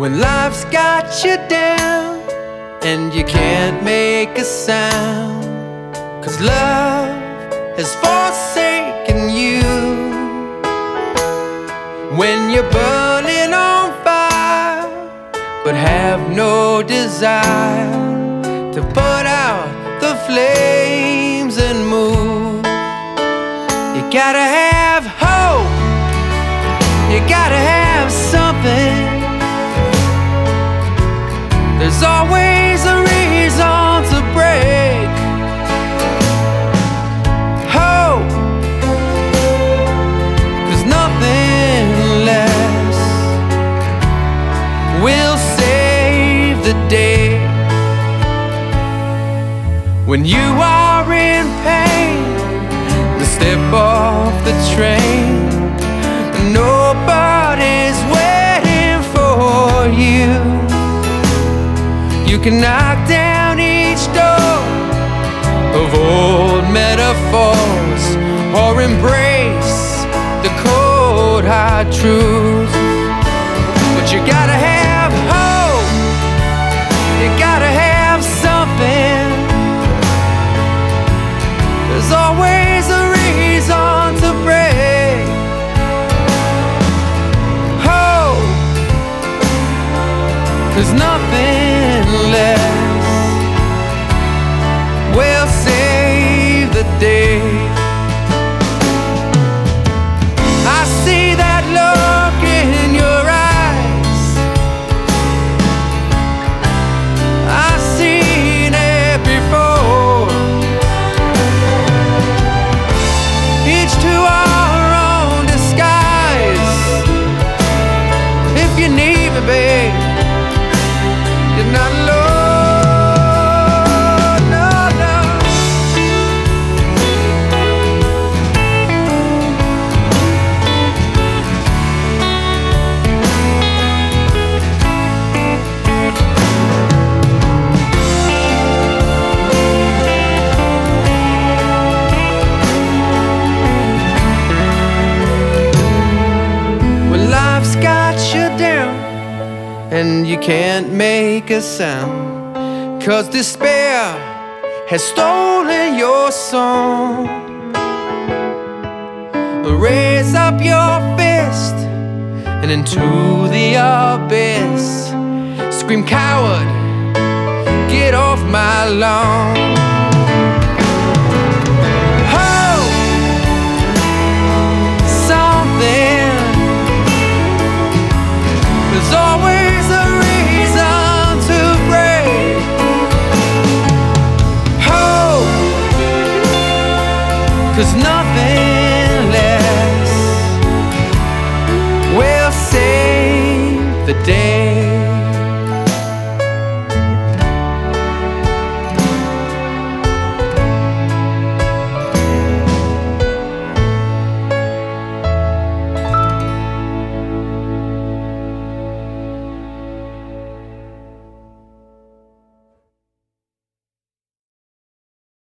When life's got you down and you can't make a sound, 'cause love has forsaken you. When you're burning on fire but have no desire to put out the flames and move, you gotta have hope, you gotta have something. There's always a reason to break. Hope, there's nothing less will save the day. When you are in pain, step off the train. Nobody's waiting for you. You can knock down each door of old metaphors, or embrace the cold hard truth. But you gotta have hope, you gotta have something. There's always a reason to break. Hope, there's nothing less will save the day. I see that look in your eyes, I've seen it before. Each to our own disguise. If you need me, babe, you're not alone, no, no. When life's got you down and you can't make a sound, 'cause despair has stolen your song, raise up your fist and into the abyss scream, coward, get off my lawn. Hope, something. There's always a reason to break. Hope, 'cause nothing